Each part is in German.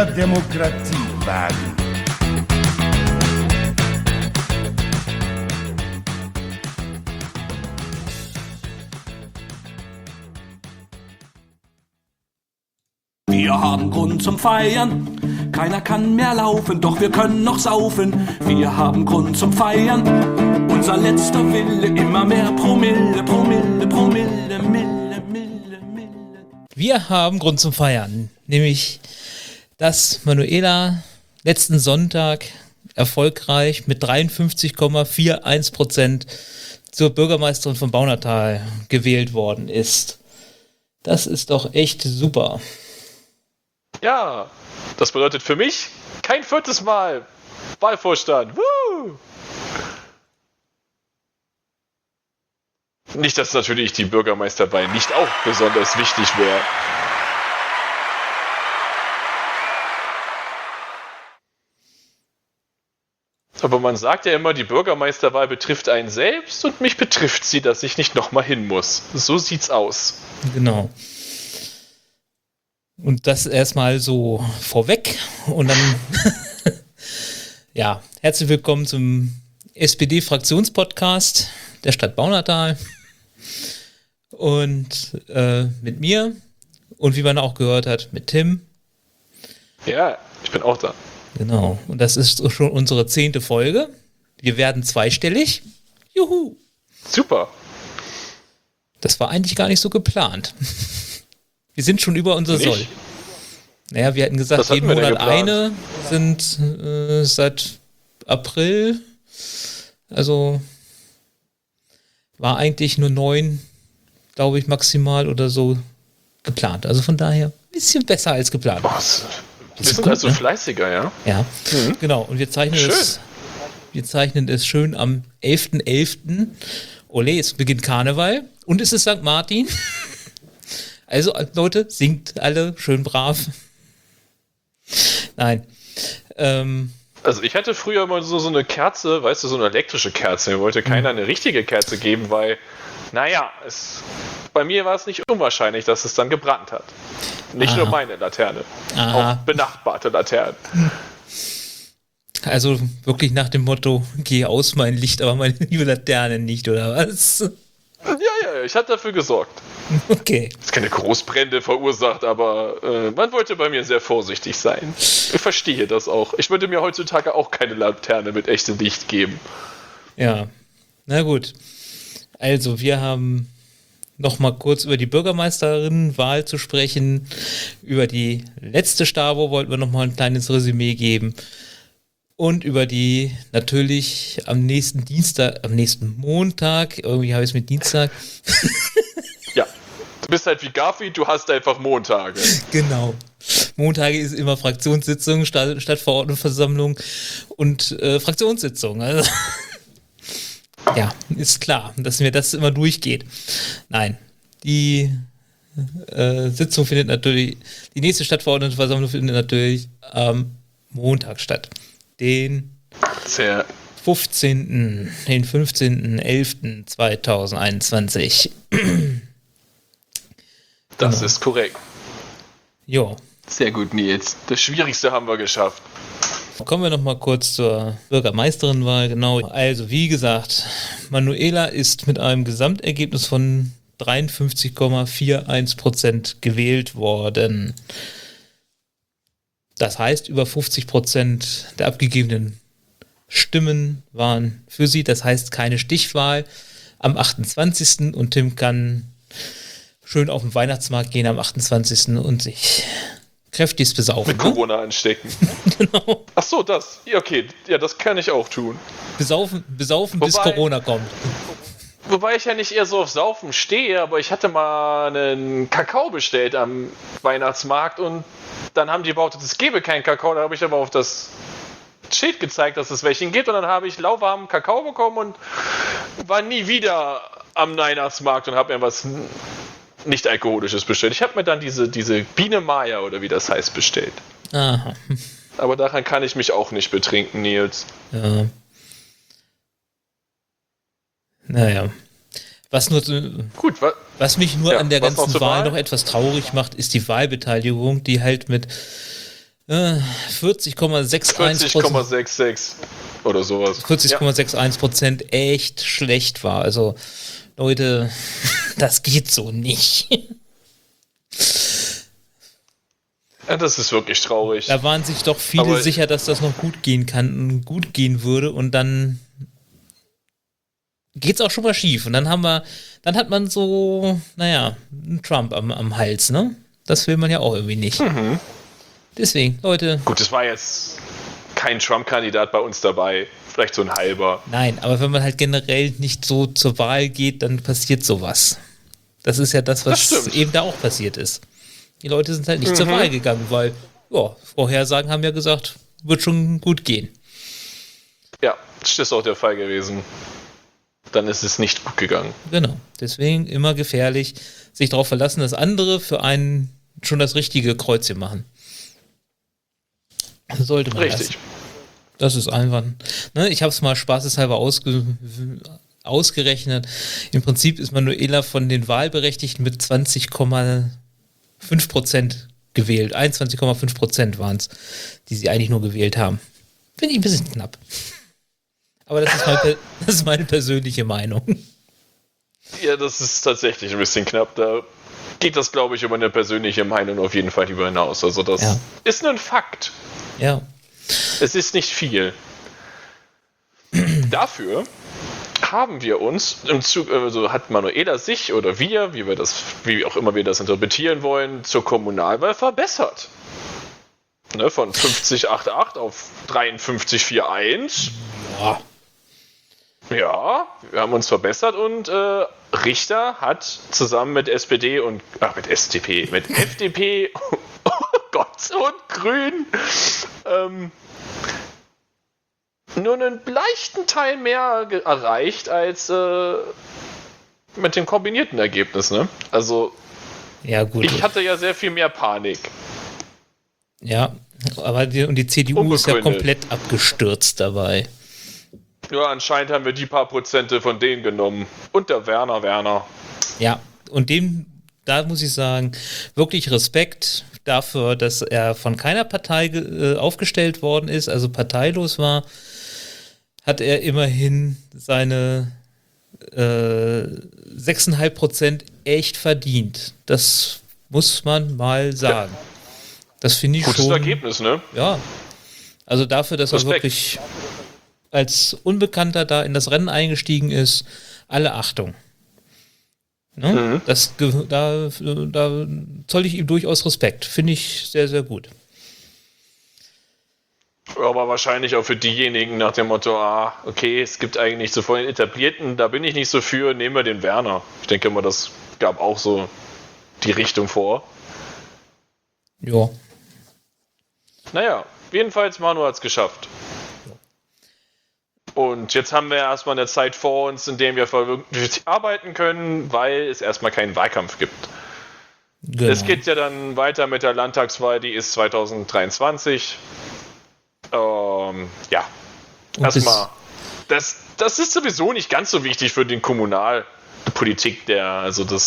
mehr Demokratie wagen. Wir haben Grund zum Feiern, keiner kann mehr laufen, doch wir können noch saufen. Wir haben Grund zum Feiern, unser letzter Wille, immer mehr Promille, Promille, Promille, Mille, Mille, Mille. Wir haben Grund zum Feiern, nämlich, dass Manuela letzten Sonntag erfolgreich mit 53,41% zur Bürgermeisterin von Baunatal gewählt worden ist. Das ist doch echt super. Ja, das bedeutet für mich kein 4. Mal Wahlvorstand. Woo! Nicht, dass natürlich die Bürgermeisterwahl nicht auch besonders wichtig wäre. Aber man sagt ja immer, die Bürgermeisterwahl betrifft einen selbst und mich betrifft sie, dass ich nicht nochmal hin muss. So sieht's aus. Genau. Und das erstmal so vorweg und dann ja, herzlich willkommen zum SPD-Fraktionspodcast der Stadt Baunatal und mit mir und wie man auch gehört hat, mit Tim. Ja, ich bin auch da. Genau, und das ist schon unsere 10. Folge. Wir werden zweistellig. Juhu! Super. Das war eigentlich gar nicht so geplant. Wir sind schon über unser Soll. Naja, wir hatten gesagt, jeden Monat eine, sind seit April, also war eigentlich nur 9, glaube ich, maximal oder so geplant. Also von daher ein bisschen besser als geplant. Wir sind also fleißiger, ja? Ja, genau. Und wir zeichnen es schön am 11.11. Ole, es beginnt Karneval und es ist St. Martin. Also, Leute, singt alle schön brav. Nein. Also, ich hatte früher mal so eine Kerze, weißt du, so eine elektrische Kerze. Mir wollte keiner eine richtige Kerze geben, weil, naja, bei mir war es nicht unwahrscheinlich, dass es dann gebrannt hat. Nicht nur meine Laterne, auch benachbarte Laternen. Also wirklich nach dem Motto, geh aus mein Licht, aber meine liebe Laterne nicht, oder was? Ja, ich hatte dafür gesorgt. Okay. Es ist keine Großbrände verursacht, aber man wollte bei mir sehr vorsichtig sein. Ich verstehe das auch. Ich würde mir heutzutage auch keine Laterne mit echtem Licht geben. Ja, na gut. Also, wir haben noch mal kurz über die Bürgermeisterinnenwahl zu sprechen. Über die letzte Stabo wollten wir noch mal ein kleines Resümee geben. Und über die natürlich am nächsten Montag, irgendwie habe ich es mit Dienstag. Ja, du bist halt wie Garfield, du hast einfach Montage. Genau. Montage ist immer Fraktionssitzung, Stadtverordnetenversammlung und Fraktionssitzung. Also ja, ist klar, dass mir das immer durchgeht. Nein, die Sitzung findet natürlich, die nächste Stadtverordnetenversammlung findet natürlich am Montag statt. Den 15.11.2021. Das genau. Ist korrekt. Jo. Sehr gut, Nils. Das Schwierigste haben wir geschafft. Kommen wir noch mal kurz zur Bürgermeisterinwahl. Genau. Also, wie gesagt, Manuela ist mit einem Gesamtergebnis von 53,41% gewählt worden. Das heißt, über 50% der abgegebenen Stimmen waren für sie. Das heißt, keine Stichwahl am 28. Und Tim kann schön auf den Weihnachtsmarkt gehen am 28. und sich kräftigst besaufen. Mit Corona anstecken. Genau. Ach so, das. Ja, okay. Ja, das kann ich auch tun. Besaufen bis Corona kommt. Wobei ich ja nicht eher so auf Saufen stehe, aber ich hatte mal einen Kakao bestellt am Weihnachtsmarkt und dann haben die behauptet, es gäbe keinen Kakao. Da habe ich aber auf das Schild gezeigt, dass es welchen gibt und dann habe ich lauwarmen Kakao bekommen und war nie wieder am Weihnachtsmarkt und habe mir was nicht alkoholisches bestellt. Ich habe mir dann diese Biene Maya oder wie das heißt bestellt. Aha. Aber daran kann ich mich auch nicht betrinken, Nils. Ja. Naja. Was mich nur an der ganzen Wahl noch etwas traurig macht, ist die Wahlbeteiligung, die halt mit 40,61%. 40,66 oder sowas. 40,61% echt schlecht war. Also, Leute, das geht so nicht. Ja, das ist wirklich traurig. Da waren sich doch viele sicher, dass das noch gut gehen kann und gut gehen würde und dann geht's auch schon mal schief. Und dann hat man so, einen Trump am Hals, ne? Das will man ja auch irgendwie nicht. Mhm. Deswegen, Leute. Gut, es war jetzt kein Trump-Kandidat bei uns dabei. Vielleicht so ein halber. Nein, aber wenn man halt generell nicht so zur Wahl geht, dann passiert sowas. Das ist ja das, was eben da auch passiert ist. Die Leute sind halt nicht zur Wahl gegangen, weil, Vorhersagen haben ja gesagt, wird schon gut gehen. Ja, das ist auch der Fall gewesen. Dann ist es nicht gut gegangen. Genau. Deswegen immer gefährlich, sich darauf verlassen, dass andere für einen schon das richtige Kreuzchen machen. Sollte man Richtig. Das ist einfach. Ne, ich habe es mal spaßeshalber ausgerechnet. Im Prinzip ist Manuela von den Wahlberechtigten mit 20,5% gewählt. 21,5% waren es, die sie eigentlich nur gewählt haben. Finde ich ein bisschen knapp. Aber das ist meine persönliche Meinung. Ja, das ist tatsächlich ein bisschen knapp. Da geht das, glaube ich, über eine persönliche Meinung auf jeden Fall darüber hinaus. Also das ist ein Fakt. Ja. Es ist nicht viel. Dafür haben wir uns hat Manuela sich oder wir, wie auch immer wir das interpretieren wollen, zur Kommunalwahl verbessert. Ne, von 50,88 auf 53,41. Ja. Ja, wir haben uns verbessert und Richter hat zusammen mit SPD und mit FDP Gott und Grün nur einen leichten Teil mehr erreicht als mit dem kombinierten Ergebnis, ne? Also ja, gut. Ich hatte ja sehr viel mehr Panik. Ja, aber die CDU ist ja komplett abgestürzt dabei. Ja, anscheinend haben wir die paar Prozente von denen genommen. Und der Werner. Ja, und da muss ich sagen, wirklich Respekt dafür, dass er von keiner Partei aufgestellt worden ist, also parteilos war, hat er immerhin seine 6,5% echt verdient. Das muss man mal sagen. Ja. Das finde ich gutes schon. Ergebnis, ne? Ja. Also dafür, dass Respekt. Er wirklich als Unbekannter da in das Rennen eingestiegen ist, alle Achtung. Ne? Da zoll ich ihm durchaus Respekt. Finde ich sehr, sehr gut. Aber wahrscheinlich auch für diejenigen nach dem Motto, okay, es gibt eigentlich so von den Etablierten, da bin ich nicht so für, nehmen wir den Werner. Ich denke mal, das gab auch so die Richtung vor. Ja. Naja, jedenfalls Manu hat es geschafft. Und jetzt haben wir erstmal eine Zeit vor uns, in der wir arbeiten können, weil es erstmal keinen Wahlkampf gibt. Genau. Es geht ja dann weiter mit der Landtagswahl, die ist 2023. Ja, erstmal. Das ist sowieso nicht ganz so wichtig für den Kommunalpolitik, da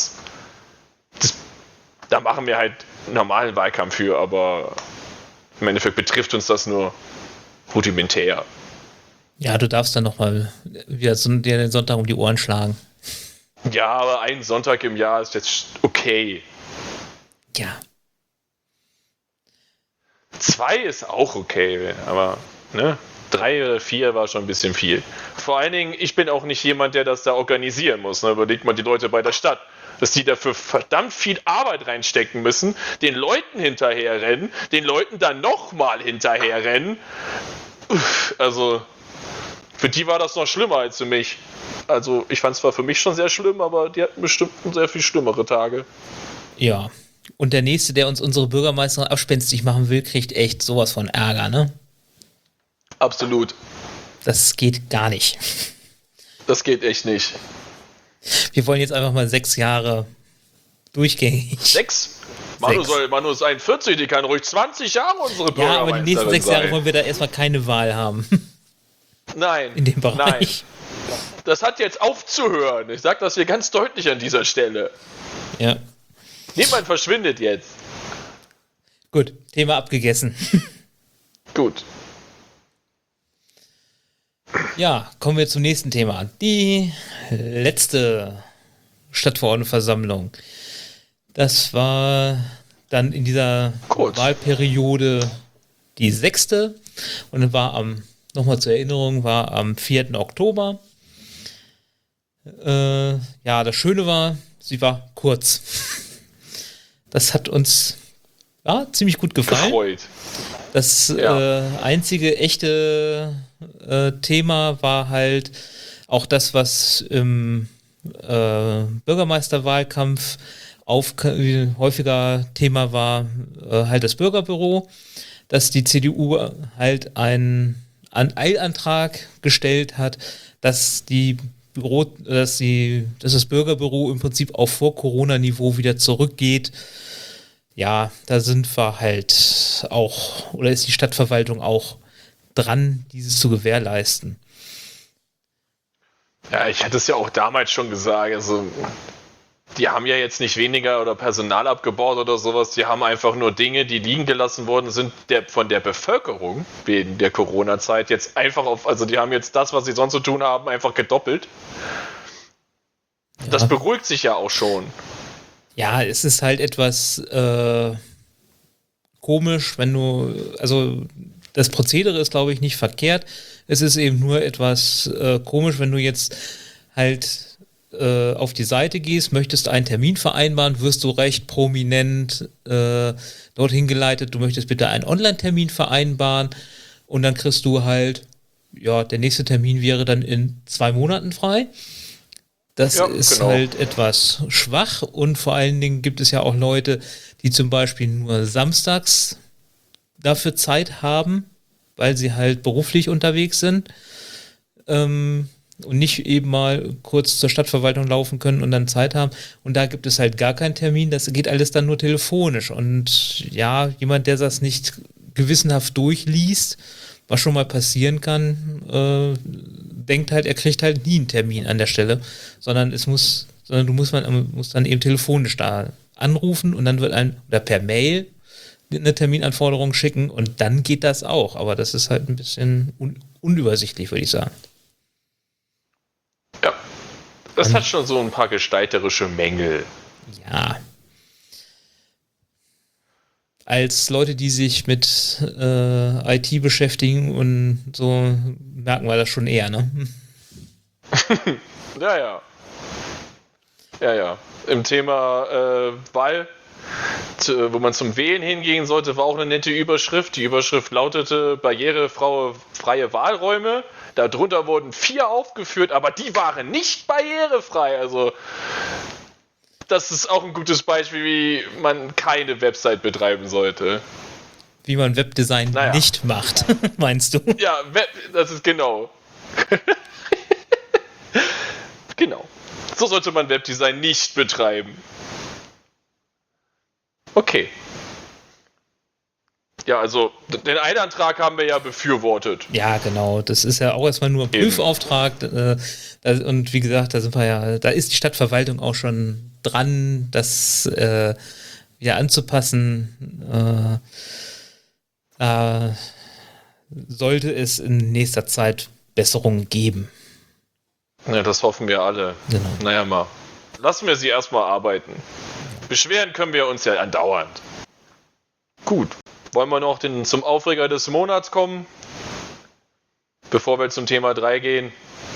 machen wir halt einen normalen Wahlkampf für, aber im Endeffekt betrifft uns das nur rudimentär. Ja, du darfst dann nochmal wieder dir den Sonntag um die Ohren schlagen. Ja, aber ein Sonntag im Jahr ist jetzt okay. Ja. 2 ist auch okay, aber 3 oder 4 war schon ein bisschen viel. Vor allen Dingen, ich bin auch nicht jemand, der das da organisieren muss. Ne? Überlegt mal die Leute bei der Stadt, dass die dafür verdammt viel Arbeit reinstecken müssen, den Leuten hinterherrennen, den Leuten dann nochmal hinterherrennen. Also, für die war das noch schlimmer als für mich. Also, ich fand es zwar für mich schon sehr schlimm, aber die hatten bestimmt sehr viel schlimmere Tage. Ja. Und der Nächste, der uns unsere Bürgermeisterin abspenstig machen will, kriegt echt sowas von Ärger, ne? Absolut. Das geht gar nicht. Das geht echt nicht. Wir wollen jetzt einfach mal 6 Jahre durchgängig. 6? Manu ist 41, die kann ruhig 20 Jahre unsere Bürgermeisterin sein. Ja, aber die nächsten 6 Jahre wollen wir da erstmal keine Wahl haben. Nein. In dem Bereich. Nein. Das hat jetzt aufzuhören. Ich sage das hier ganz deutlich an dieser Stelle. Ja. Niemand verschwindet jetzt. Gut, Thema abgegessen. Gut. Ja, kommen wir zum nächsten Thema. Die letzte Stadtverordnetenversammlung. Das war dann in dieser Wahlperiode die 6. und war nochmal zur Erinnerung, war am 4. Oktober. Ja, das Schöne war, sie war kurz. Das hat uns ziemlich gut gefallen. Gefreut. Das einzige echte Thema war halt auch das, was im Bürgermeisterwahlkampf häufiger Thema war, halt das Bürgerbüro, dass die CDU halt einen Eilantrag gestellt hat, dass das Bürgerbüro im Prinzip auf Vor-Corona-Niveau wieder zurückgeht. Ja, da sind wir halt auch, oder ist die Stadtverwaltung auch dran, dieses zu gewährleisten. Ja, ich hatte es ja auch damals schon gesagt, also die haben ja jetzt nicht weniger oder Personal abgebaut oder sowas, die haben einfach nur Dinge, die liegen gelassen worden sind, von der Bevölkerung wegen der Corona-Zeit jetzt einfach also die haben jetzt das, was sie sonst zu tun haben, einfach gedoppelt. Ja. Das beruhigt sich ja auch schon. Ja, es ist halt etwas komisch, also das Prozedere ist, glaube ich, nicht verkehrt. Es ist eben nur etwas komisch, wenn du jetzt halt auf die Seite gehst, möchtest einen Termin vereinbaren, wirst du recht prominent dorthin geleitet, du möchtest bitte einen Online-Termin vereinbaren und dann kriegst du halt, der nächste Termin wäre dann in 2 Monaten frei. Das ist halt etwas schwach und vor allen Dingen gibt es ja auch Leute, die zum Beispiel nur samstags dafür Zeit haben, weil sie halt beruflich unterwegs sind und nicht eben mal kurz zur Stadtverwaltung laufen können und dann Zeit haben. Und da gibt es halt gar keinen Termin, das geht alles dann nur telefonisch. Und ja, jemand, der das nicht gewissenhaft durchliest, was schon mal passieren kann, denkt halt, er kriegt halt nie einen Termin an der Stelle, sondern du musst dann eben telefonisch da anrufen und dann wird oder per Mail eine Terminanforderung schicken und dann geht das auch. Aber das ist halt ein bisschen unübersichtlich, würde ich sagen. Ja, das hat schon so ein paar gestalterische Mängel. Ja. Als Leute, die sich mit IT beschäftigen und so, merken wir das schon eher, ne? Ja. Im Thema Wahl, wo man zum Wählen hingehen sollte, war auch eine nette Überschrift. Die Überschrift lautete barrierefreie Wahlräume. Darunter wurden 4 aufgeführt, aber die waren nicht barrierefrei. Also das ist auch ein gutes Beispiel, wie man keine Website betreiben sollte. Wie man Webdesign nicht macht, meinst du? Ja, das ist genau. Genau. So sollte man Webdesign nicht betreiben. Okay. Ja, also den Eilantrag haben wir ja befürwortet. Ja, genau. Das ist ja auch erstmal nur ein Prüfauftrag. Und wie gesagt, da ist die Stadtverwaltung auch schon dran, das wieder anzupassen. Sollte es in nächster Zeit Besserungen geben. Ja, das hoffen wir alle. Genau. Naja, mal. Lassen wir sie erstmal arbeiten. Beschweren können wir uns ja andauernd. Gut. Wollen wir noch zum Aufreger des Monats kommen? Bevor wir zum Thema 3 gehen.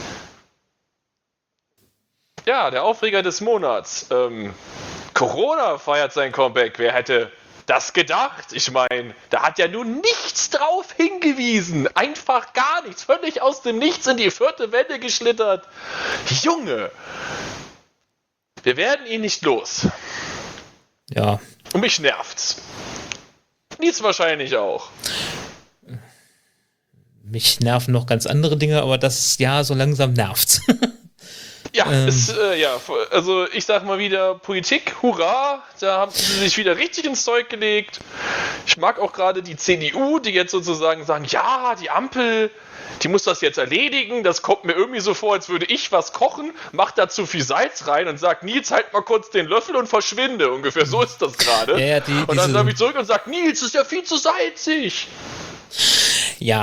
Ja, der Aufreger des Monats. Corona feiert sein Comeback. Wer hätte das gedacht? Ich meine, da hat ja nun nichts drauf hingewiesen. Einfach gar nichts. Völlig aus dem Nichts in die 4. Welle geschlittert. Junge. Wir werden ihn nicht los. Ja. Und mich nervt's. Nils wahrscheinlich auch. Mich nerven noch ganz andere Dinge, aber so langsam nervt's. Ja, also ich sag mal wieder, Politik, hurra, da haben sie sich wieder richtig ins Zeug gelegt. Ich mag auch gerade die CDU, die jetzt sozusagen sagen, ja, die Ampel, die muss das jetzt erledigen, das kommt mir irgendwie so vor, als würde ich was kochen, mach da zu viel Salz rein und sag, Nils, halt mal kurz den Löffel und verschwinde. Ungefähr so ist das gerade. Und dann komme ich zurück und sag, Nils, ist ja viel zu salzig. Ja,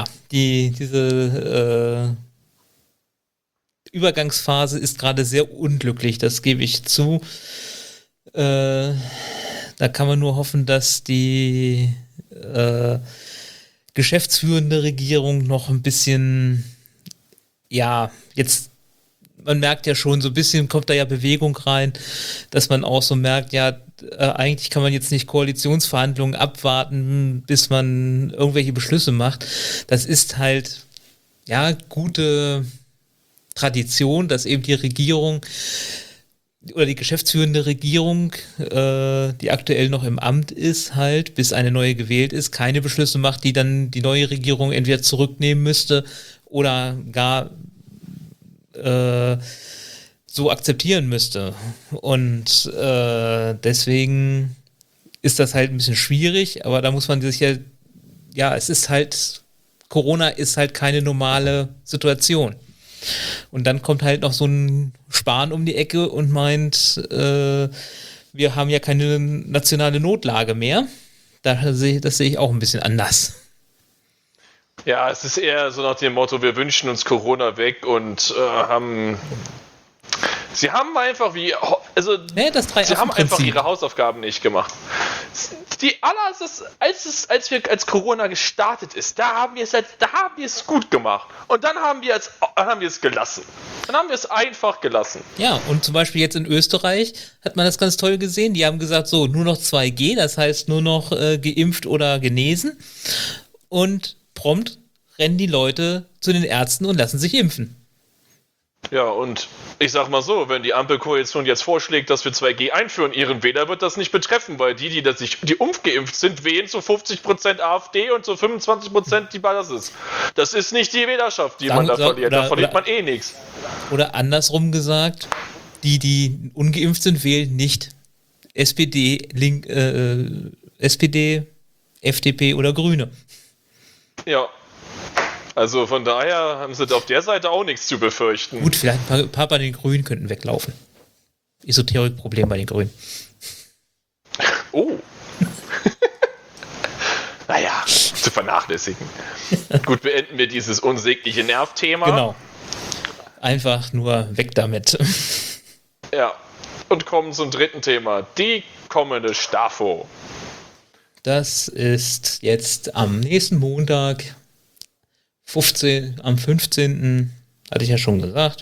diese Übergangsphase ist gerade sehr unglücklich, das gebe ich zu. Da kann man nur hoffen, dass die geschäftsführende Regierung noch ein bisschen, ja, jetzt, man merkt ja schon, so ein bisschen kommt da ja Bewegung rein, dass man auch so merkt, ja, eigentlich kann man jetzt nicht Koalitionsverhandlungen abwarten, bis man irgendwelche Beschlüsse macht. Das ist halt, ja, gute Tradition, dass eben die Regierung oder die geschäftsführende Regierung, die aktuell noch im Amt ist, halt, bis eine neue gewählt ist, keine Beschlüsse macht, die dann die neue Regierung entweder zurücknehmen müsste oder gar so akzeptieren müsste. Und deswegen ist das halt ein bisschen schwierig, aber da muss man sich ja, es ist halt, Corona ist halt keine normale Situation. Und dann kommt halt noch so ein Spahn um die Ecke und meint, wir haben ja keine nationale Notlage mehr. Das sehe ich auch ein bisschen anders. Ja, es ist eher so nach dem Motto, wir wünschen uns Corona weg und sie haben einfach sie haben einfach ihre Hausaufgaben nicht gemacht. Als Corona gestartet ist, da haben wir es gut gemacht. Und dann haben wir es gelassen. Dann haben wir es einfach gelassen. Ja, und zum Beispiel jetzt in Österreich hat man das ganz toll gesehen. Die haben gesagt, so, nur noch 2G, das heißt nur noch geimpft oder genesen. Und prompt rennen die Leute zu den Ärzten und lassen sich impfen. Ja, und ich sag mal so, wenn die Ampelkoalition jetzt vorschlägt, dass wir 2G einführen, ihren Wähler wird das nicht betreffen, weil die umgeimpft sind, wählen zu 50% AfD und zu 25% die Basis. Das ist nicht die Wählerschaft, die man da verliert. Da verliert man eh nichts. Oder andersrum gesagt, die ungeimpft sind, wählen nicht SPD, FDP oder Grüne. Ja. Also von daher haben sie auf der Seite auch nichts zu befürchten. Gut, vielleicht ein paar bei den Grünen könnten weglaufen. Esoterik-Problem bei den Grünen. Oh. Naja, zu vernachlässigen. Gut, beenden wir dieses unsägliche Nervthema. Genau. Einfach nur weg damit. Ja, und kommen zum dritten Thema. Die kommende STAFO. Das ist jetzt am nächsten Montag, am 15. hatte ich ja schon gesagt.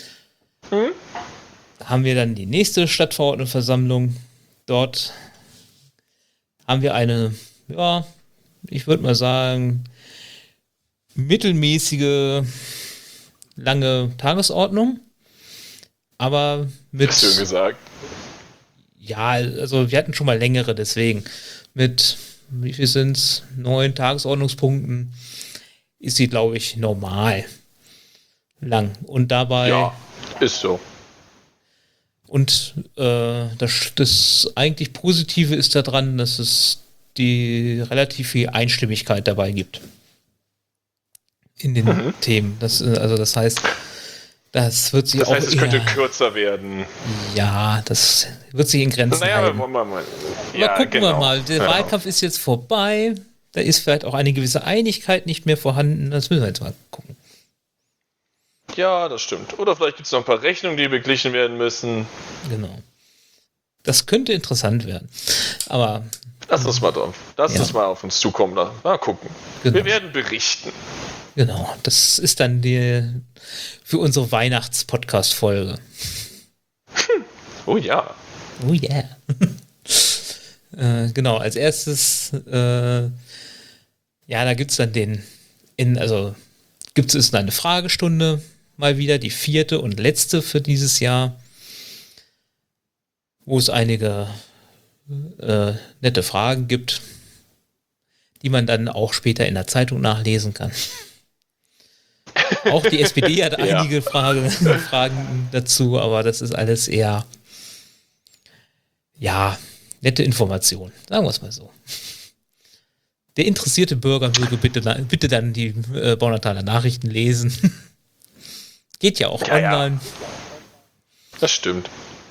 Da haben wir dann die nächste Stadtverordnetenversammlung. Dort haben wir eine, ja, ich würde mal sagen, mittelmäßige, lange Tagesordnung. Aber mit... Schön gesagt. Ja, also wir hatten schon mal längere, deswegen. Mit, wie viel sind es? 9 Tagesordnungspunkten. Ist sie, glaube ich, normal lang. Und dabei... Ja, ist so. Und das eigentlich Positive ist daran, dass es die relativ viel Einstimmigkeit dabei gibt. In den Themen. Das heißt, das wird sich es könnte kürzer werden. Ja, das wird sich in Grenzen halten. Mal gucken wir mal. Der Wahlkampf ist jetzt vorbei. Da ist vielleicht auch eine gewisse Einigkeit nicht mehr vorhanden. Das müssen wir jetzt mal gucken. Ja, das stimmt. Oder vielleicht gibt es noch ein paar Rechnungen, die beglichen werden müssen. Genau. Das könnte interessant werden. Aber... Lass uns mal auf uns zukommen. Mal gucken. Genau. Wir werden berichten. Genau. Das ist dann für unsere Weihnachts-Podcast-Folge. Oh ja. Oh yeah. Genau, als erstes da gibt es dann gibt es eine Fragestunde mal wieder, die 4. und letzte für dieses Jahr, wo es einige nette Fragen gibt, die man dann auch später in der Zeitung nachlesen kann. Auch die SPD hat einige Fragen dazu, aber das ist alles eher nette Information, sagen wir es mal so. Der interessierte Bürger möge bitte dann die Baunautaler Nachrichten lesen. Geht ja auch online. Ja. Das stimmt.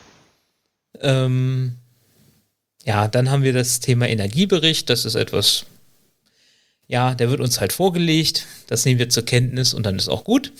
Dann haben wir das Thema Energiebericht. Das ist etwas, der wird uns halt vorgelegt. Das nehmen wir zur Kenntnis und dann ist auch gut.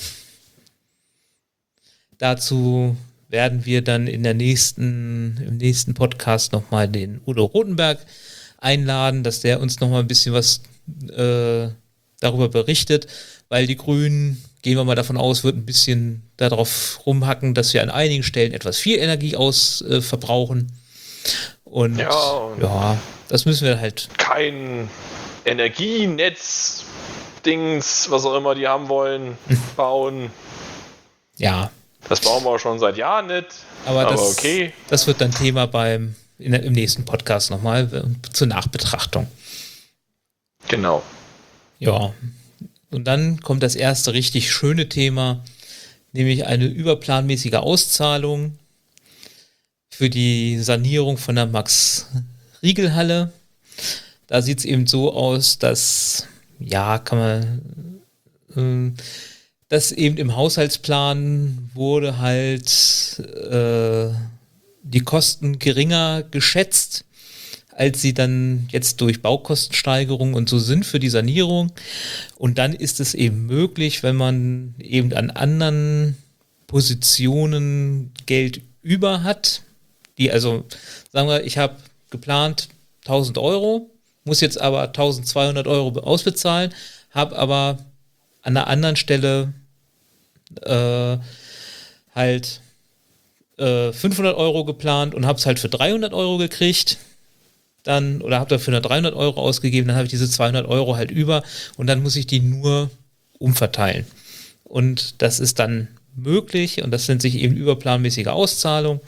Dazu werden wir dann im nächsten Podcast nochmal den Udo Rotenberg einladen, dass der uns nochmal ein bisschen was darüber berichtet, weil die Grünen, gehen wir mal davon aus, wird ein bisschen darauf rumhacken, dass wir an einigen Stellen etwas viel Energie verbrauchen. Und das müssen wir halt. Kein Energienetz, Dings, was auch immer die haben wollen, bauen. Ja. Das bauen wir auch schon seit Jahren nicht. Aber okay. Das wird dann Thema im nächsten Podcast nochmal zur Nachbetrachtung. Genau. Ja. Und dann kommt das erste richtig schöne Thema, nämlich eine überplanmäßige Auszahlung für die Sanierung von der Max-Riegel-Halle. Da sieht es eben so aus, dass, dass eben im Haushaltsplan wurde halt die Kosten geringer geschätzt, als sie dann jetzt durch Baukostensteigerung und so sind für die Sanierung. Und dann ist es eben möglich, wenn man eben an anderen Positionen Geld über hat, sagen wir, ich habe geplant 1.000 Euro, muss jetzt aber 1.200 Euro ausbezahlen, habe aber an einer anderen Stelle 500 Euro geplant und habe es halt für 300 Euro gekriegt. Oder habe dafür 300 Euro ausgegeben, dann habe ich diese 200 Euro halt über und dann muss ich die nur umverteilen. Und das ist dann möglich und das nennt sich eben überplanmäßige Auszahlung.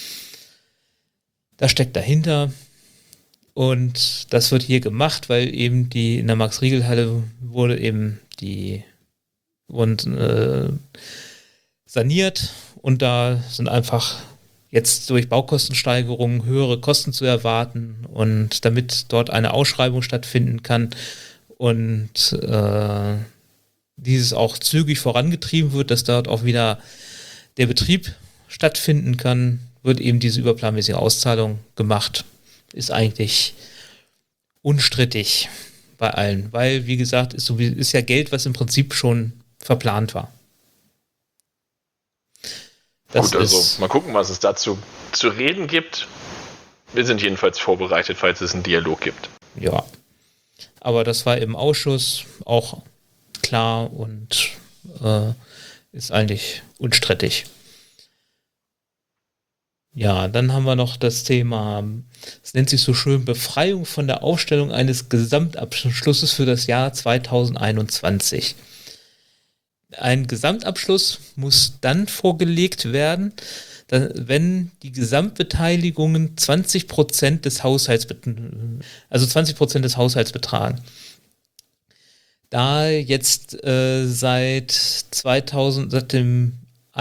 Das steckt dahinter und das wird hier gemacht, weil eben in der Max-Riegel-Halle wurde eben saniert und da sind einfach jetzt durch Baukostensteigerungen höhere Kosten zu erwarten und damit dort eine Ausschreibung stattfinden kann und dieses auch zügig vorangetrieben wird, dass dort auch wieder der Betrieb stattfinden kann, wird eben diese überplanmäßige Auszahlung gemacht. Ist eigentlich unstrittig bei allen, weil, wie gesagt, ist ja Geld, was im Prinzip schon verplant war. Gut, also mal gucken, was es dazu zu reden gibt. Wir sind jedenfalls vorbereitet, falls es einen Dialog gibt. Ja, aber das war im Ausschuss auch klar und ist eigentlich unstrittig. Ja, dann haben wir noch das Thema, es nennt sich so schön, Befreiung von der Aufstellung eines Gesamtabschlusses für das Jahr 2021. Ein Gesamtabschluss muss dann vorgelegt werden, wenn die Gesamtbeteiligungen 20% des Haushalts betragen. Da jetzt seit dem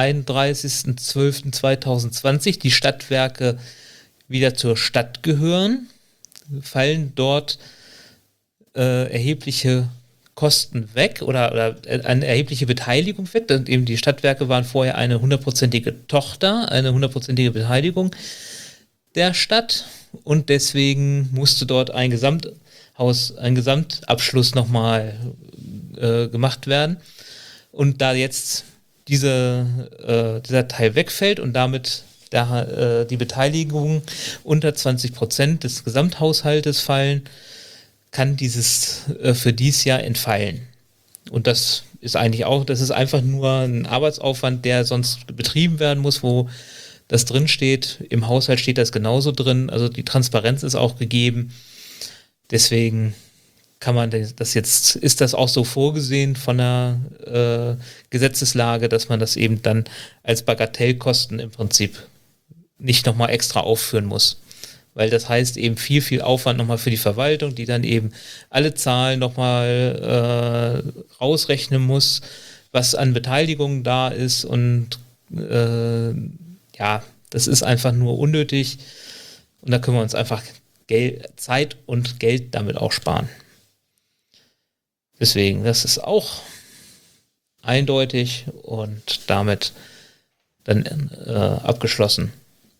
31.12.2020 die Stadtwerke wieder zur Stadt gehören, fallen dort erhebliche Kosten weg oder eine erhebliche Beteiligung weg. Und eben die Stadtwerke waren vorher eine 100%ige Tochter, eine 100%ige Beteiligung der Stadt und deswegen musste dort ein Gesamtabschluss nochmal gemacht werden. Und da jetzt dieser Teil wegfällt und damit die Beteiligung unter 20% des Gesamthaushaltes fallen, kann dieses für dieses Jahr entfallen. Und das ist einfach nur ein Arbeitsaufwand, der sonst betrieben werden muss, wo das drin steht. Im Haushalt steht das genauso drin, also die Transparenz ist auch gegeben. Deswegen ist das auch so vorgesehen von der Gesetzeslage, dass man das eben dann als Bagatellkosten im Prinzip nicht nochmal extra aufführen muss. Weil das heißt eben viel Aufwand nochmal für die Verwaltung, die dann eben alle Zahlen nochmal rausrechnen muss, was an Beteiligung da ist und das ist einfach nur unnötig und da können wir uns einfach Zeit und Geld damit auch sparen. Deswegen, das ist auch eindeutig und damit dann abgeschlossen.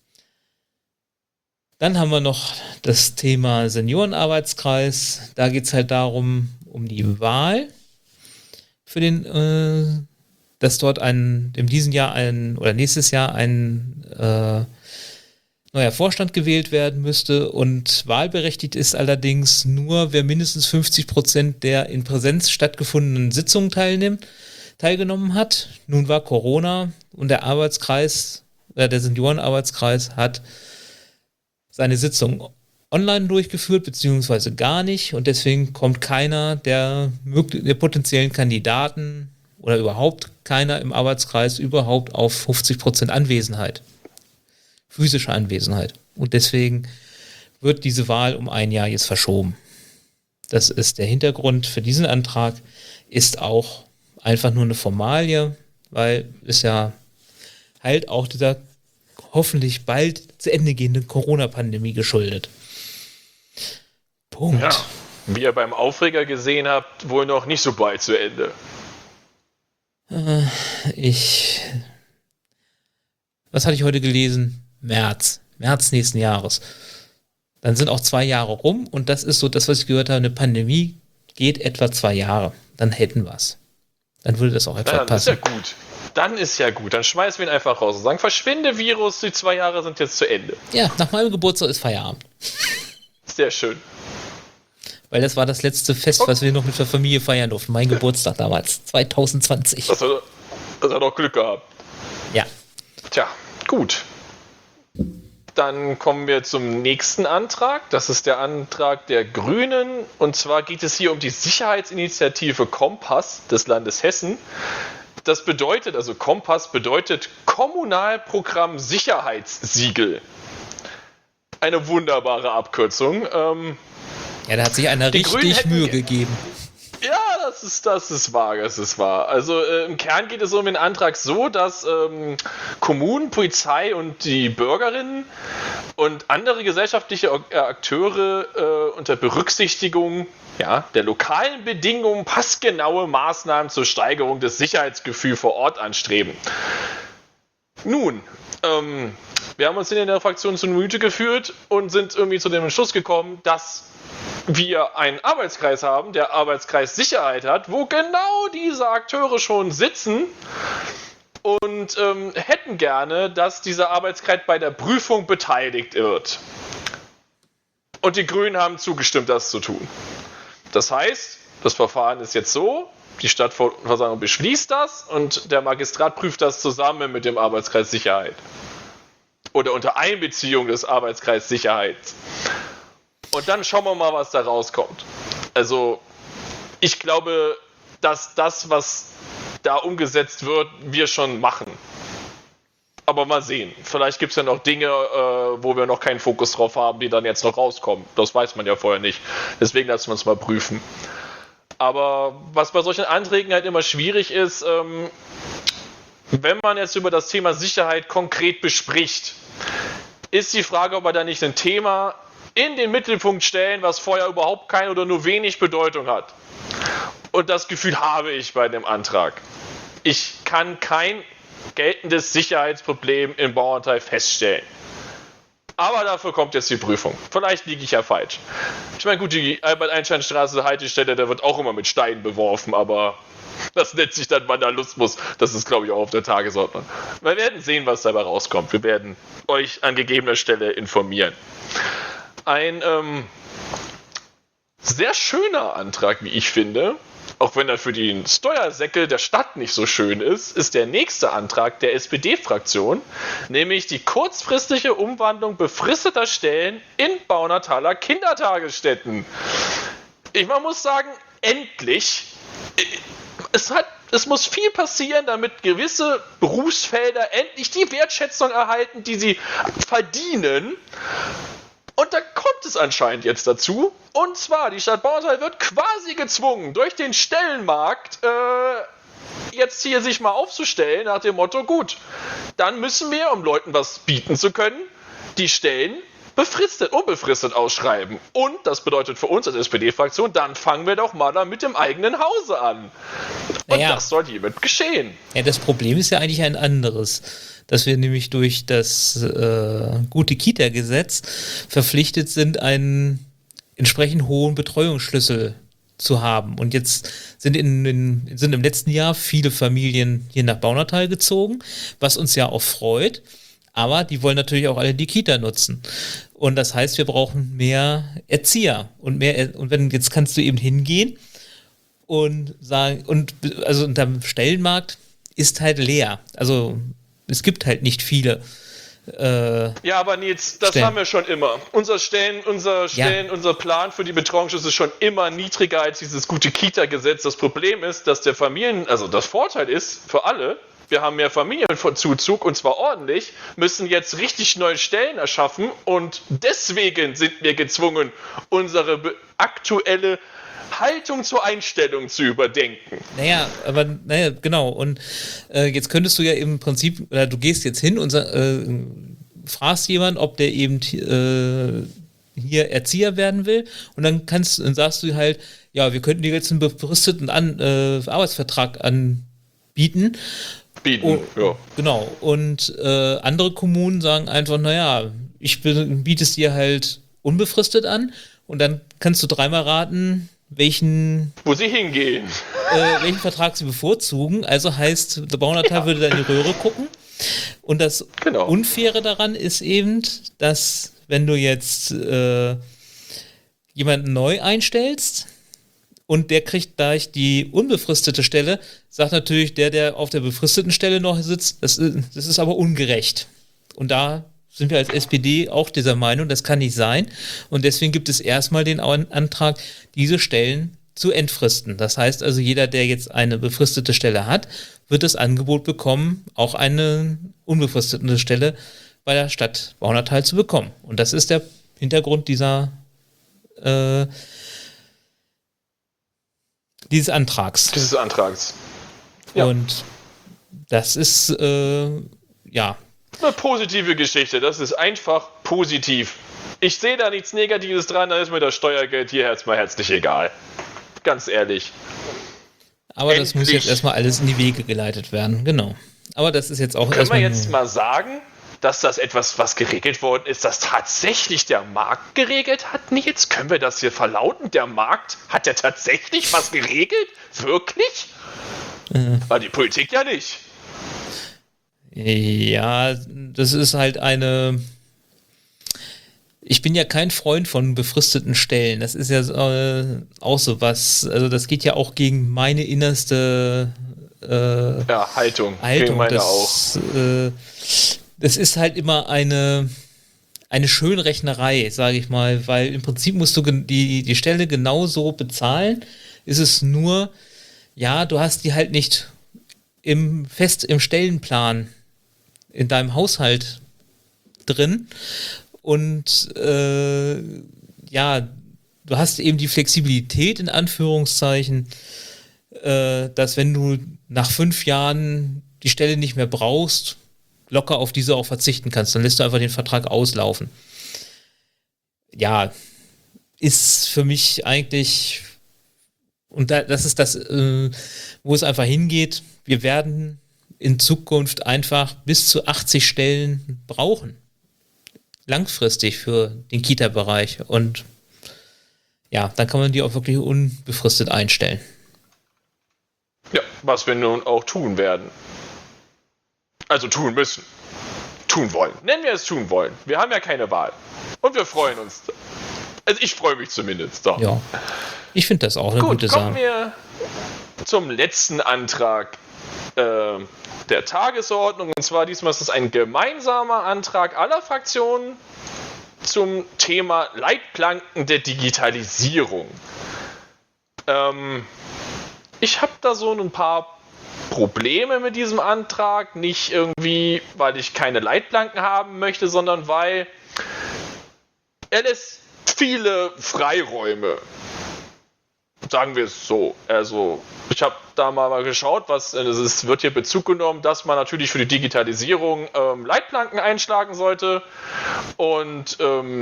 Dann haben wir noch das Thema Seniorenarbeitskreis. Da geht es halt darum, um die Wahl für den, dass dort nächstes Jahr ein neuer Vorstand gewählt werden müsste und wahlberechtigt ist allerdings nur, wer mindestens 50% der in Präsenz stattgefundenen Sitzungen teilgenommen hat. Nun war Corona und der Seniorenarbeitskreis hat seine Sitzung online durchgeführt, beziehungsweise gar nicht und deswegen kommt keiner der potenziellen Kandidaten oder überhaupt keiner im Arbeitskreis überhaupt auf 50% Anwesenheit. Physische Anwesenheit. Und deswegen wird diese Wahl um ein Jahr jetzt verschoben. Das ist der Hintergrund für diesen Antrag, ist auch einfach nur eine Formalie, weil es ja halt auch dieser hoffentlich bald zu Ende gehenden Corona-Pandemie geschuldet. Punkt. Ja, wie ihr beim Aufreger gesehen habt, wohl noch nicht so bald zu Ende. Was hatte ich heute gelesen? März nächsten Jahres. Dann sind auch 2 Jahre rum und das ist so das, was ich gehört habe, eine Pandemie geht etwa 2 Jahre. Dann hätten wir es. Dann würde das auch etwa passen. Dann ist ja gut. Dann schmeißen wir ihn einfach raus und sagen, verschwinde Virus, die 2 Jahre sind jetzt zu Ende. Ja, nach meinem Geburtstag ist Feierabend. Sehr schön. Weil das war das letzte Fest, was wir noch mit der Familie feiern durften. Mein Geburtstag damals, 2020. Das hat doch Glück gehabt. Ja. Tja, gut. Dann kommen wir zum nächsten Antrag. Das ist der Antrag der Grünen. Und zwar geht es hier um die Sicherheitsinitiative Kompass des Landes Hessen. Das bedeutet, also Kompass bedeutet Kommunalprogramm Sicherheitssiegel. Eine wunderbare Abkürzung. Ja, da hat sich einer richtig Mühe gegeben. Ja, das ist wahr. Also im Kern geht es um den Antrag so, dass Kommunen, Polizei und die Bürgerinnen und andere gesellschaftliche Akteure unter Berücksichtigung der lokalen Bedingungen passgenaue Maßnahmen zur Steigerung des Sicherheitsgefühls vor Ort anstreben. Nun, wir haben uns in der Fraktion zu Gemüte geführt und sind irgendwie zu dem Entschluss gekommen, dass wir einen Arbeitskreis haben, der Arbeitskreis Sicherheit hat, wo genau diese Akteure schon sitzen und hätten gerne, dass dieser Arbeitskreis bei der Prüfung beteiligt wird. Und die Grünen haben zugestimmt, das zu tun. Das heißt, das Verfahren ist jetzt so, die Stadtversammlung beschließt das und der Magistrat prüft das zusammen mit dem Arbeitskreis Sicherheit. Oder unter Einbeziehung des Arbeitskreis Sicherheit. Und dann schauen wir mal, was da rauskommt. Also, ich glaube, dass das, was da umgesetzt wird, wir schon machen. Aber mal sehen. Vielleicht gibt es ja noch Dinge, wo wir noch keinen Fokus drauf haben, die dann jetzt noch rauskommen. Das weiß man ja vorher nicht. Deswegen lassen wir uns mal prüfen. Aber was bei solchen Anträgen halt immer schwierig ist, wenn man jetzt über das Thema Sicherheit konkret bespricht, ist die Frage, ob wir da nicht ein Thema in den Mittelpunkt stellen, was vorher überhaupt keine oder nur wenig Bedeutung hat. Und das Gefühl habe ich bei dem Antrag. Ich kann kein geltendes Sicherheitsproblem im Bauernteil feststellen. Aber dafür kommt jetzt die Prüfung. Vielleicht liege ich ja falsch. Ich meine, gut, die Albert-Einstein-Straße Haltestelle, da wird auch immer mit Steinen beworfen, aber das nennt sich dann Vandalismus. Das ist, glaube ich, auch auf der Tagesordnung. Wir werden sehen, was dabei rauskommt. Wir werden euch an gegebener Stelle informieren. Ein sehr schöner Antrag, wie ich finde, auch wenn er für den Steuersäckel der Stadt nicht so schön ist, ist der nächste Antrag der SPD-Fraktion, nämlich die kurzfristige Umwandlung befristeter Stellen in Baunatal Kindertagesstätten. Man muss sagen, endlich. Es muss viel passieren, damit gewisse Berufsfelder endlich die Wertschätzung erhalten, die sie verdienen. Und da kommt es anscheinend jetzt dazu. Und zwar, die Stadt Baunatal wird quasi gezwungen, durch den Stellenmarkt jetzt hier sich mal aufzustellen, nach dem Motto, gut, dann müssen wir, um Leuten was bieten zu können, die Stellen unbefristet ausschreiben. Und das bedeutet für uns als SPD-Fraktion, dann fangen wir doch mal da mit dem eigenen Hause an. Und das soll hiermit geschehen. Ja, das Problem ist ja eigentlich ein anderes. Dass wir nämlich durch das Gute-Kita-Gesetz verpflichtet sind, einen entsprechend hohen Betreuungsschlüssel zu haben. Und jetzt sind im letzten Jahr viele Familien hier nach Baunatal gezogen, was uns ja auch freut. Aber die wollen natürlich auch alle die Kita nutzen. Und das heißt, wir brauchen mehr Erzieher. Und jetzt kannst du eben hingehen und sagen, also unterm Stellenmarkt ist halt leer. Also es gibt halt nicht viele. Ja, aber Nils, das haben wir schon immer. Unser Plan für die Betreuungsschlüssel ist schon immer niedriger als dieses Gute-Kita-Gesetz. Das Problem ist, dass das Vorteil ist für alle, wir haben mehr Familienzuzug und zwar ordentlich, müssen jetzt richtig neue Stellen erschaffen und deswegen sind wir gezwungen, unsere aktuelle Haltung zur Einstellung zu überdenken. Genau. Und jetzt könntest du ja im Prinzip, oder du gehst jetzt hin und fragst jemanden, ob der eben hier Erzieher werden will. Und dann sagst du halt, ja, wir könnten dir jetzt einen befristeten Arbeitsvertrag anbieten. Ja. Genau. Und andere Kommunen sagen einfach, ich biete es dir halt unbefristet an. Und dann kannst du dreimal raten, wo sie hingehen. Welchen Vertrag sie bevorzugen. Also heißt, der Baunatal würde da in die Röhre gucken. Und das Unfaire daran ist eben, dass wenn du jetzt jemanden neu einstellst und der kriegt gleich die unbefristete Stelle, sagt natürlich der auf der befristeten Stelle noch sitzt, das ist aber ungerecht. Und da sind wir als SPD auch dieser Meinung, das kann nicht sein. Und deswegen gibt es erstmal den Antrag, diese Stellen zu entfristen. Das heißt also, jeder, der jetzt eine befristete Stelle hat, wird das Angebot bekommen, auch eine unbefristete Stelle bei der Stadt Baunatal zu bekommen. Und das ist der Hintergrund dieses Antrags. Dieses Antrags. Ja. Und das ist, eine positive Geschichte, das ist einfach positiv. Ich sehe da nichts Negatives dran, da ist mir das Steuergeld hier erstmal herzlich egal. Ganz ehrlich. Aber das muss jetzt erstmal alles in die Wege geleitet werden, genau. Aber das ist jetzt auch erstmal. Können wir jetzt mal sagen, dass das etwas, was geregelt worden ist, das tatsächlich der Markt geregelt hat? Nils, können wir das hier verlauten? Der Markt hat ja tatsächlich was geregelt? Wirklich? Weil die Politik ja nicht. Ja, das ist halt ich bin ja kein Freund von befristeten Stellen. Das ist ja auch so was, also das geht ja auch gegen meine innerste Haltung. Gegen meine auch. Das ist halt immer eine Schönrechnerei, sage ich mal, weil im Prinzip musst du die Stelle genauso bezahlen. Ist es nur, du hast die halt nicht fest im Stellenplan in deinem Haushalt drin und du hast eben die Flexibilität in Anführungszeichen, dass wenn du nach 5 Jahren die Stelle nicht mehr brauchst, locker auf diese auch verzichten kannst. Dann lässt du einfach den Vertrag auslaufen. Ja, ist für mich eigentlich, und das ist das, wo es einfach hingeht, wir werden in Zukunft einfach bis zu 80 Stellen brauchen. Langfristig für den Kita-Bereich. Und dann kann man die auch wirklich unbefristet einstellen. Ja, was wir nun auch tun werden. Also tun müssen. Tun wollen. Nennen wir es tun wollen. Wir haben ja keine Wahl. Und wir freuen uns. Also ich freue mich zumindest. So. Ja, ich finde das auch eine gute Sache. Kommen wir zum letzten Antrag der Tagesordnung. Und zwar diesmal ist es ein gemeinsamer Antrag aller Fraktionen zum Thema Leitplanken der Digitalisierung. Ich habe da so ein paar Probleme mit diesem Antrag. Nicht irgendwie, weil ich keine Leitplanken haben möchte, sondern weil er lässt viele Freiräume. Sagen wir es so. Also, ich habe da mal geschaut, es wird hier Bezug genommen, dass man natürlich für die Digitalisierung Leitplanken einschlagen sollte. Und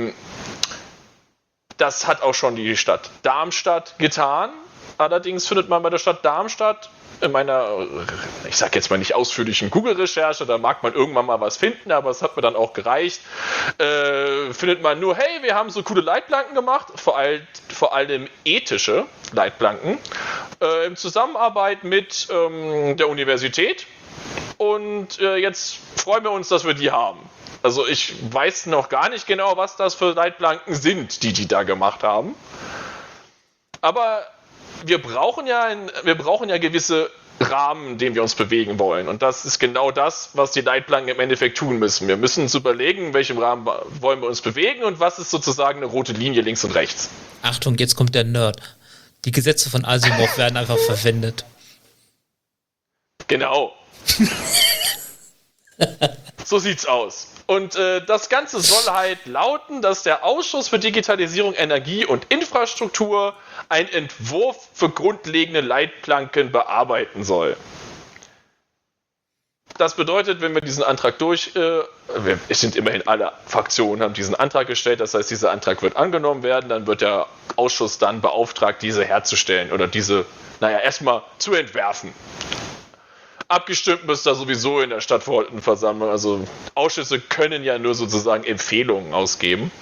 das hat auch schon die Stadt Darmstadt getan. Allerdings findet man bei der Stadt Darmstadt in meiner, ich sag jetzt mal nicht ausführlichen Google-Recherche, da mag man irgendwann mal was finden, aber es hat mir dann auch gereicht, findet man nur, hey, wir haben so coole Leitplanken gemacht, vor allem ethische Leitplanken, in Zusammenarbeit mit der Universität, und jetzt freuen wir uns, dass wir die haben. Also ich weiß noch gar nicht genau, was das für Leitplanken sind, die da gemacht haben. Aber wir brauchen ja gewisse Rahmen, in denen wir uns bewegen wollen. Und das ist genau das, was die Leitplanken im Endeffekt tun müssen. Wir müssen uns überlegen, in welchem Rahmen wollen wir uns bewegen und was ist sozusagen eine rote Linie links und rechts. Achtung, jetzt kommt der Nerd. Die Gesetze von Asimov werden einfach verwendet. Genau. So sieht's aus. Und das Ganze soll halt lauten, dass der Ausschuss für Digitalisierung, Energie und Infrastruktur einen Entwurf für grundlegende Leitplanken bearbeiten soll. Das bedeutet, wenn wir diesen Antrag es sind immerhin alle Fraktionen, haben diesen Antrag gestellt, das heißt, dieser Antrag wird angenommen werden, dann wird der Ausschuss dann beauftragt, diese herzustellen oder diese, erstmal zu entwerfen. Abgestimmt müsste da sowieso in der Stadtverordnetenversammlung. Also Ausschüsse können ja nur sozusagen Empfehlungen ausgeben.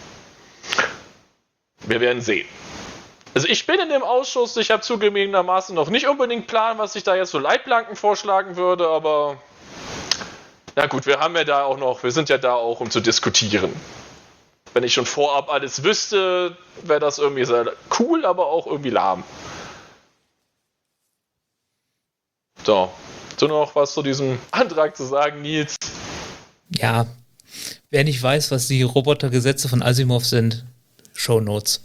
Wir werden sehen. Also ich bin in dem Ausschuss, ich habe zugegebenermaßen noch nicht unbedingt Plan, was ich da jetzt so Leitplanken vorschlagen würde, aber na gut, wir sind ja da auch, um zu diskutieren. Wenn ich schon vorab alles wüsste, wäre das irgendwie sehr cool, aber auch irgendwie lahm. So. Hast du noch was zu diesem Antrag zu sagen, Nils? Ja, wer nicht weiß, was die Robotergesetze von Asimov sind, Shownotes.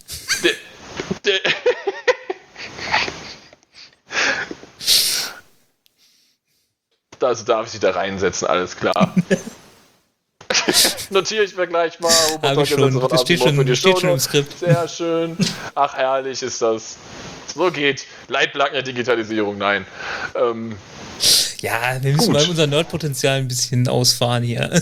Das darf ich sich da reinsetzen, alles klar. Notiere ich mir gleich mal. Das steht schon im Skript. Sehr schön. Ach, herrlich ist das. So geht Leitplanken der Digitalisierung, nein. Ja, wir müssen mal unser Nerdpotenzial ein bisschen ausfahren hier.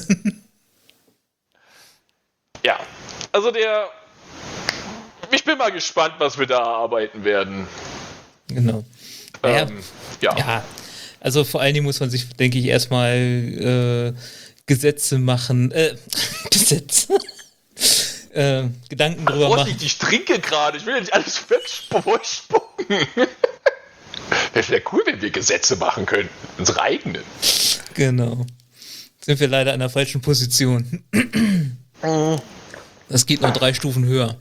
Ja, also ich bin mal gespannt, was wir da erarbeiten werden. Genau. Ja, also vor allen Dingen muss man sich, denke ich, erstmal Gesetze machen. Gesetze. Gedanken drüber machen. Ich trinke gerade, ich will ja nicht alles wegspucken. Wäre cool, wenn wir Gesetze machen könnten. Unsere eigenen. Genau. Sind wir leider an der falschen Position. Das geht noch 3 Stufen höher.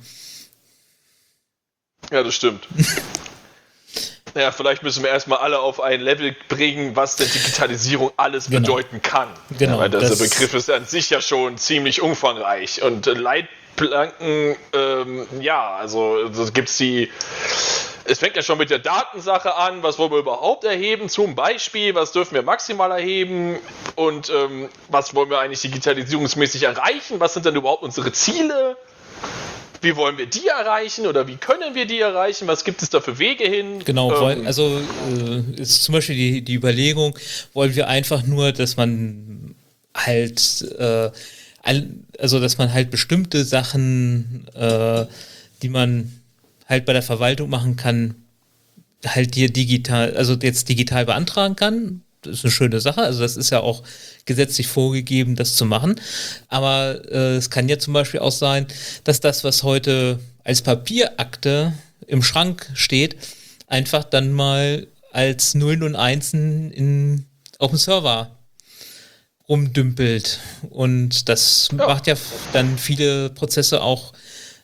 Ja, das stimmt. Ja, vielleicht müssen wir erstmal alle auf ein Level bringen, was denn Digitalisierung alles bedeuten kann. Genau. Ja, weil der Begriff ist an sich ja schon ziemlich umfangreich. Und Leitplanken, also gibt's es fängt ja schon mit der Datensache an, was wollen wir überhaupt erheben, zum Beispiel, was dürfen wir maximal erheben und was wollen wir eigentlich digitalisierungsmäßig erreichen, was sind denn überhaupt unsere Ziele, wie wollen wir die erreichen oder wie können wir die erreichen, was gibt es da für Wege hin? Genau, ist zum Beispiel die Überlegung, wollen wir einfach nur, dass man halt, dass man halt bestimmte Sachen, die man halt bei der Verwaltung machen kann, halt hier digital beantragen kann. Das ist eine schöne Sache, also das ist ja auch gesetzlich vorgegeben, das zu machen. Aber es kann ja zum Beispiel auch sein, dass das, was heute als Papierakte im Schrank steht, einfach dann mal als Nullen und Einsen auf dem Server rumdümpelt. Und das macht ja dann viele Prozesse auch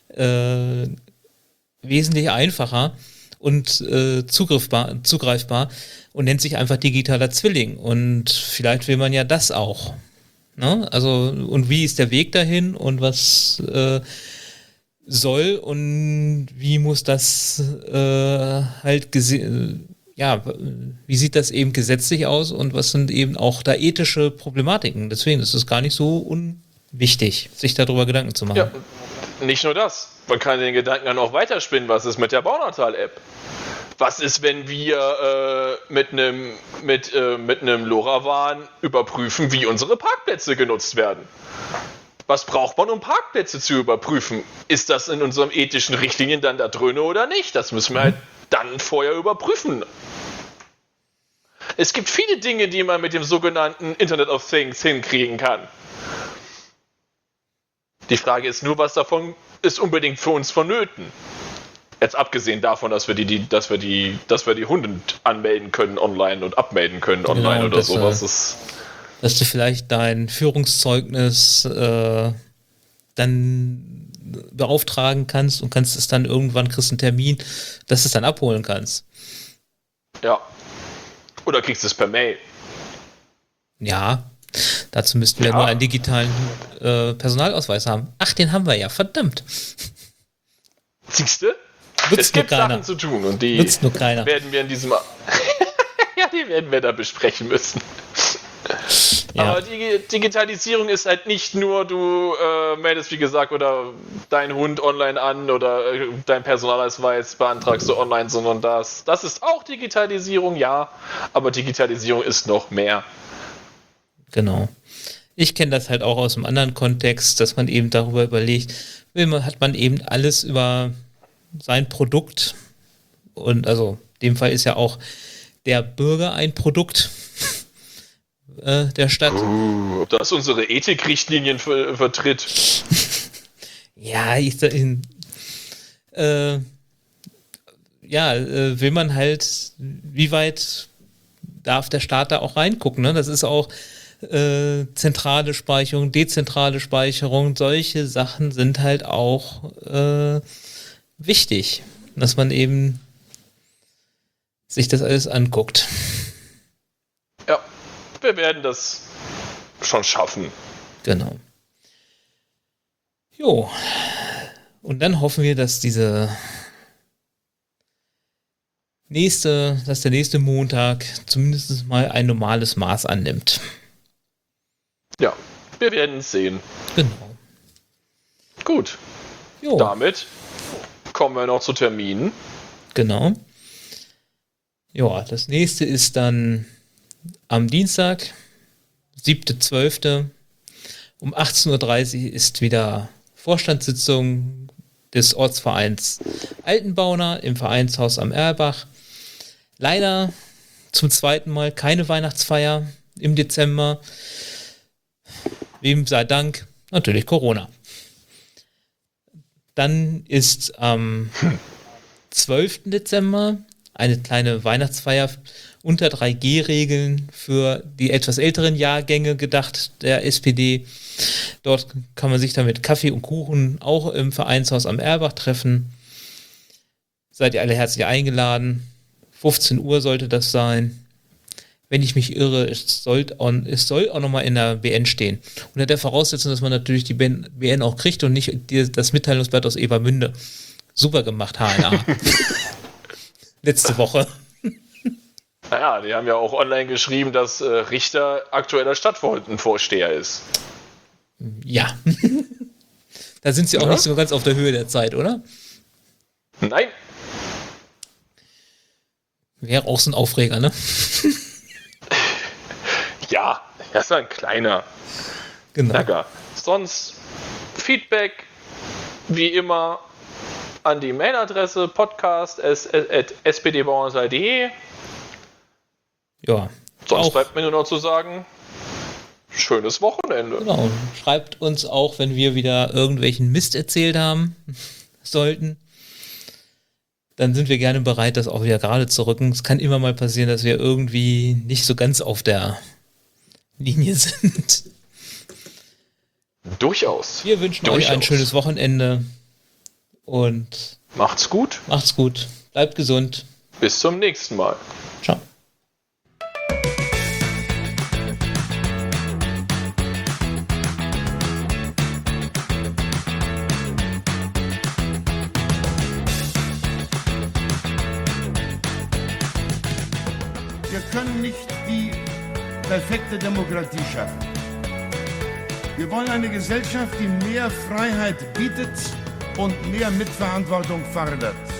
wesentlich einfacher und zugreifbar und nennt sich einfach digitaler Zwilling. Und vielleicht will man ja das auch. Ne? Also, und wie ist der Weg dahin und was soll und wie muss das wie sieht das eben gesetzlich aus und was sind eben auch da ethische Problematiken? Deswegen ist es gar nicht so unwichtig, sich darüber Gedanken zu machen. Ja, nicht nur das. Man kann den Gedanken dann auch weiterspinnen, was ist mit der Baunatal-App? Was ist, wenn wir mit einem LoRaWAN überprüfen, wie unsere Parkplätze genutzt werden? Was braucht man, um Parkplätze zu überprüfen? Ist das in unseren ethischen Richtlinien dann da drin oder nicht? Das müssen wir halt dann vorher überprüfen. Es gibt viele Dinge, die man mit dem sogenannten Internet of Things hinkriegen kann. Die Frage ist nur, was davon ist unbedingt für uns vonnöten. Jetzt abgesehen davon, dass wir die Hunde anmelden können online und abmelden können online oder sowas. Dass du vielleicht dein Führungszeugnis dann beauftragen kannst und kannst es dann irgendwann, kriegst einen Termin, dass du es dann abholen kannst. Ja. Oder kriegst du es per Mail. Ja. Dazu müssten wir nur einen digitalen Personalausweis haben. Ach, den haben wir ja, verdammt. Siehst du? Es gibt Sachen zu tun und die werden wir in diesem die werden wir da besprechen müssen. Ja. Aber die Digitalisierung ist halt nicht nur, du meldest, wie gesagt, oder deinen Hund online an oder dein Personalausweis beantragst du online, sondern das ist auch Digitalisierung, ja, aber Digitalisierung ist noch mehr. Genau. Ich kenne das halt auch aus einem anderen Kontext, dass man eben darüber überlegt, hat man eben alles über sein Produkt, und also in dem Fall ist ja auch der Bürger ein Produkt der Stadt. Ob das unsere Ethikrichtlinien vertritt. Ja, will man halt, wie weit darf der Staat da auch reingucken, ne? Das ist auch zentrale Speicherung, dezentrale Speicherung, solche Sachen sind halt auch wichtig, dass man eben sich das alles anguckt. Ja, wir werden das schon schaffen. Genau. Jo. Und dann hoffen wir, dass der nächste Montag zumindest mal ein normales Maß annimmt. Ja, wir werden es sehen. Genau. Gut. Jo. Damit kommen wir noch zu Terminen. Genau. Ja, das nächste ist dann am Dienstag, 7.12. um 18.30 Uhr ist wieder Vorstandssitzung des Ortsvereins Altenbauner im Vereinshaus am Erlbach. Leider zum zweiten Mal keine Weihnachtsfeier im Dezember. Wem sei Dank? Natürlich Corona. Dann ist am 12. Dezember eine kleine Weihnachtsfeier unter 3G-Regeln für die etwas älteren Jahrgänge gedacht, der SPD. Dort kann man sich dann mit Kaffee und Kuchen auch im Vereinshaus am Erlbach treffen. Seid ihr alle herzlich eingeladen. 15 Uhr sollte das sein. Wenn ich mich irre, es soll auch nochmal in der BN stehen. Unter der Voraussetzung, dass man natürlich die BN auch kriegt und nicht das Mitteilungsblatt aus Ebermünde. Super gemacht, HNA. Letzte Woche. Naja, die haben ja auch online geschrieben, dass Richter aktueller Stadtverwaltungsvorsteher ist. Ja. Da sind sie auch nicht so ganz auf der Höhe der Zeit, oder? Nein. Wäre auch so ein Aufreger, ne? Ja, das war ein kleiner. Genau. Ärger. Sonst Feedback, wie immer, an die Mailadresse podcast@spdbauernsaal.de. Ja. Sonst bleibt mir nur noch zu sagen, schönes Wochenende. Genau. Schreibt uns auch, wenn wir wieder irgendwelchen Mist erzählt haben sollten. Dann sind wir gerne bereit, das auch wieder gerade zu rücken. Es kann immer mal passieren, dass wir irgendwie nicht so ganz auf der Linie sind. Durchaus. Wir wünschen euch ein schönes Wochenende und macht's gut. Macht's gut. Bleibt gesund. Bis zum nächsten Mal. Ciao. Wir können nicht die perfekte Demokratie schaffen. Wir wollen eine Gesellschaft, die mehr Freiheit bietet und mehr Mitverantwortung fordert.